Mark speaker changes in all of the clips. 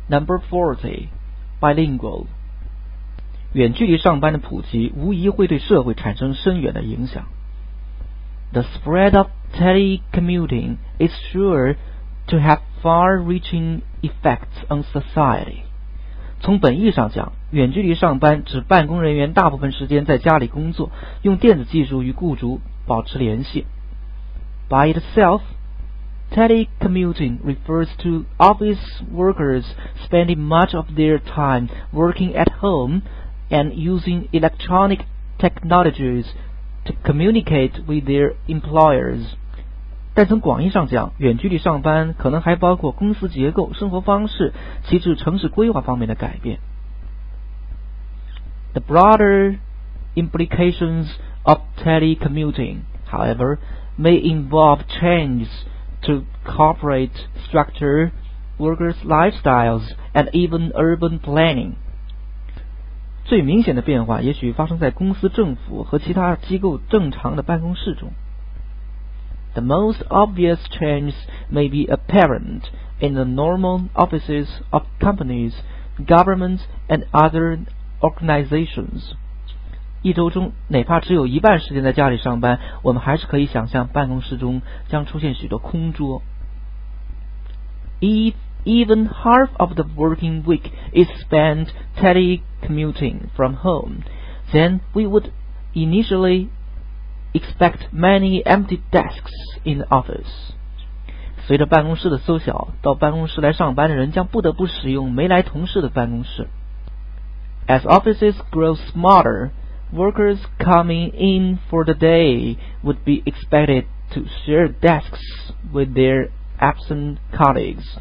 Speaker 1: Number 40. Bilingual. 远距离上班的普及无疑会对社会产生深远的影响。The spread of telecommuting is sure to have far-reaching effects on society. 从本意上讲，远距离上班指办公人员大部分时间在家里工作，用电子技术与雇主保持联系。By itself, telecommuting refers to office workers spending much of their time working at home and using electronic technologies to communicate with their employers. 但从广义上讲，远距离上班可能还包括公司结构、生活方式、其至城市规划方面的改变。The broader implications of telecommuting, however, may involve changes to corporate structure, workers' lifestyles, and even urban planning. 最明显的变化也许发生在公司、政府和其他机构正常的办公室中。The most obvious changes may be apparent in the normal offices of companies, governments, and other organizations. 一周中哪怕只有一半时间在家里上班，我们还是可以想象办公室中将出现许多空桌。Even half of the working week is spent telecommuting from home, then we would initially expect many empty desks in the office. 随着办公室的缩小，到办公室来上班的人将不得不使用没来同事的办公室。As offices grow smaller, workers coming in for the day would be expected to share desks with their absent colleagues.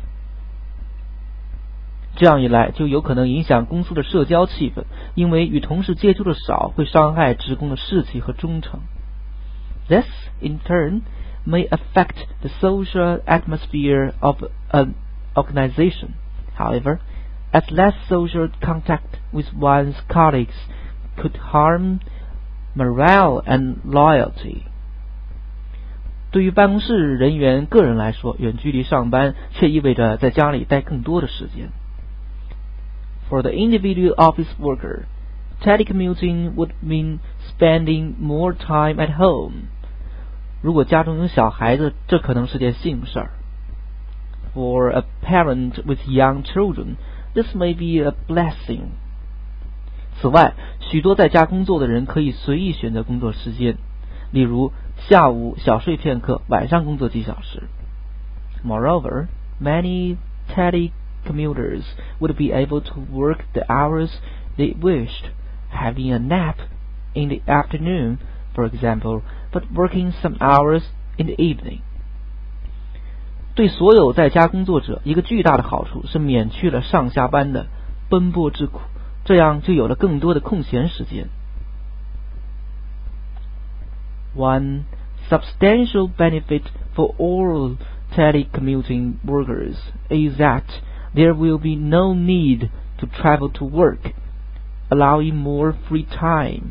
Speaker 1: 这样一来，就有可能影响公司的社交气氛，因为与同事接触的少会伤害职工的士气和忠诚。This, in turn, may affect the social atmosphere of an organization. However, as less social contact with one's colleagues could harm morale and loyalty. 对于办公室人员个人来说，远距离上班却意味着在家里待更多的时间。For the individual office worker, telecommuting would mean spending more time at home. 如果家中有小孩子，这可能是件幸事儿。For a parent with young children, this may be a blessing. 此外，许多在家工作的人可以随意选择工作时间，例如下午小睡片刻，晚上工作几小时。Moreover, many telecommuters would be able to work the hours they wished, having a nap in the afternoon, for example, but working some hours in the evening. 对所有在家工作者，一个巨大的好处是免去了上下班的奔波之苦，这样就有了更多的空闲时间。One substantial benefit for all telecommuting workers is that there will be no need to travel to work, allowing more free time.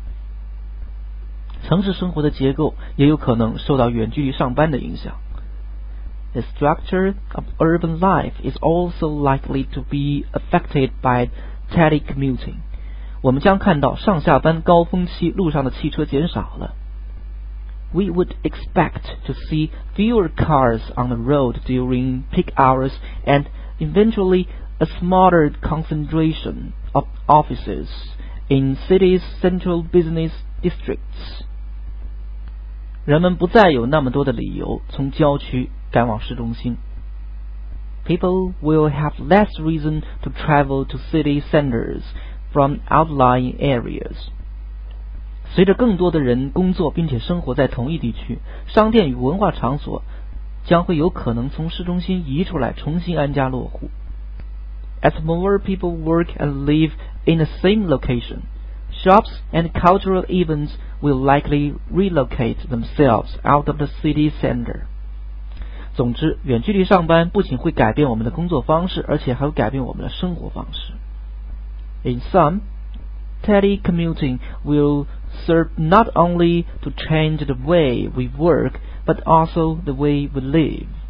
Speaker 1: 城市生活的结构也有可能受到远距离上班的影响。The structure of urban life is also likely to be affected by telecommuting. 我们将看到上下班高峰期路上的汽车减少了。We would expect to see fewer cars on the road during peak hours and eventually a smaller concentration of offices in cities' central business districts. 人们不再有那么多的理由从郊区赶往市中心。People will have less reason to travel to city centers from outlying areas. 随着更多的人工作并且生活在同一地区，商店与文化场所将会有可能从市中心移出来，重新安家落户。As more people work and live in the same location, shops and cultural events will likely relocate themselves out of the city center. 总之，远距离上班不仅会改变我们的工作方式，而且还会改变我们的生活方式。In sum, telecommuting will serve not only to change the way we work, but also the way we live.